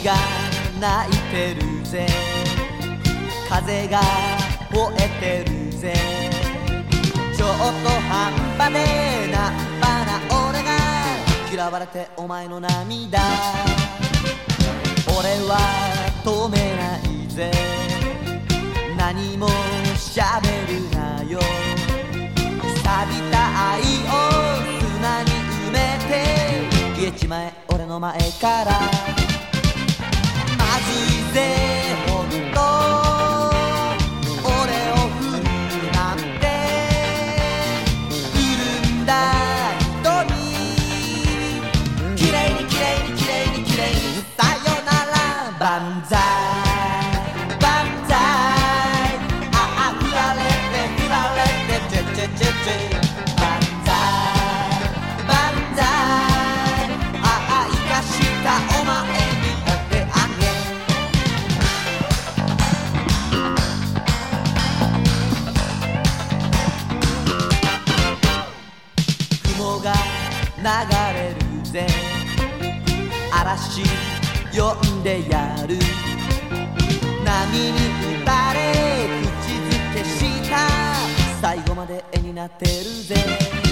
君が泣いてるぜ、風が吠えてるぜ、ちょっと半端でナンパな俺が嫌われてお前の涙俺は止めないぜ、何も喋るなよ、錆びた愛を砂に埋めて消えちまえ俺の前から。まずいぜほんと俺を振るなんて、潤んだ瞳きれいにきれいにきれいにきれいにさよなら万歳万歳、ああ振られて振られてチェチェチェチェ万歳万歳、ああ生かしたお前にお手上げ。雲が流れるぜ、嵐呼んでやる、波に打たれ口づけした最後まで絵になってるぜ。